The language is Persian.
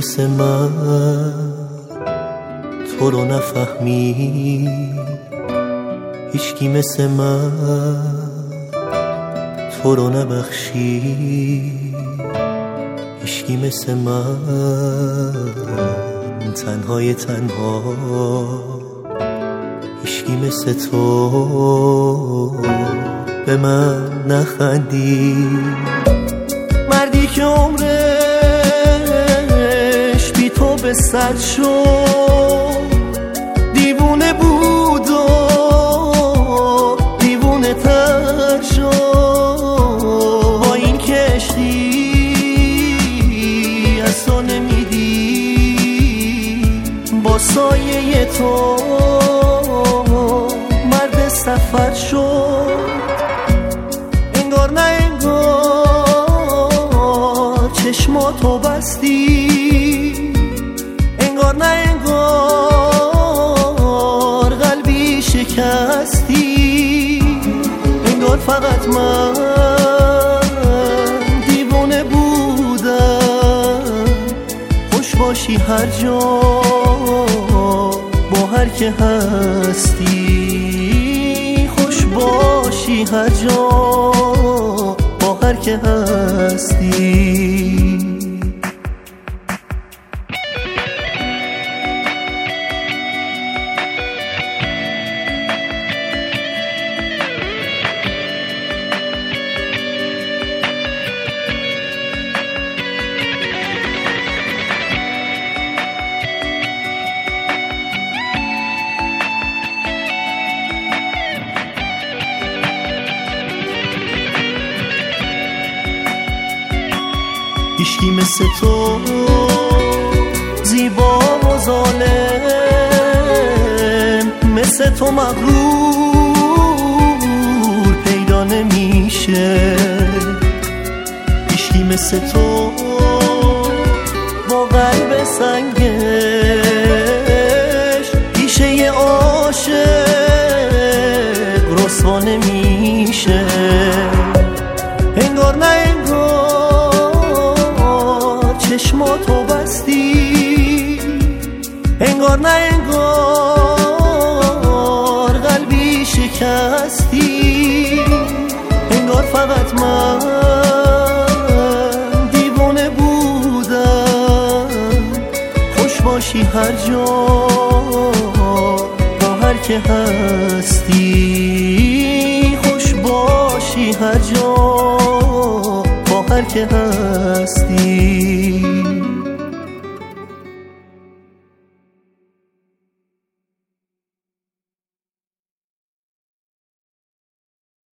مثل من تو رو نفهمید، هیچکی مثل من تو رو نبخشید، هیچکی مثل من تنهای تنها، هیچکی مثل تو به من نخندید. مردی که عمرش بی تو به سر شد، دیوونه بود و دیوونه تر شد. با این کشتی از تو نمیدید، با سایه تو مرد سفر شد. انگار نه انگار چشماتو بستی، انگار نه انگار قلبی شکستی، انگار فقط من دیوونه بودم. خوش باشی هر جا با هر که هستی، خوش باشی هر جا با هر که هستی. هیچکی مثل تو زیبا و ظالم، مثل تو مغرور پیدا نمیشه. هیچکی مثل تو با قلب سنگش پیشه عاشق رسوا نمیشه. انگار نه انگار چشماتو بستی، انگار نه انگار قلبی شکستی، انگار فقط من دیوانه بودم. خوش باشی هر جا با هر که هستی، خوش باشی هر جا با هر که هستی.